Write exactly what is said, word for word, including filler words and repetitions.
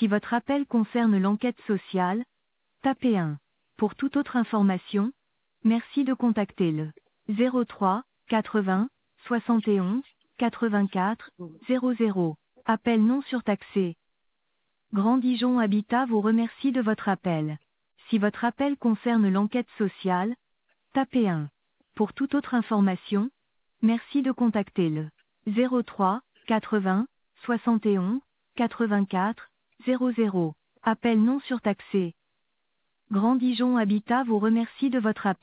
Si votre appel concerne l'enquête sociale, tapez un. Pour toute autre information, merci de contacter le zéro trois quatre-vingts soixante et onze quatre-vingt-quatre zéro zéro. Appel non surtaxé. Grand Dijon Habitat vous remercie de votre appel. Si votre appel concerne l'enquête sociale, tapez un. Pour toute autre information, merci de contacter le zéro trois quatre-vingts soixante et onze quatre-vingt-quatre zéro zéro. Appel non surtaxé. Grand Dijon Habitat vous remercie de votre appel.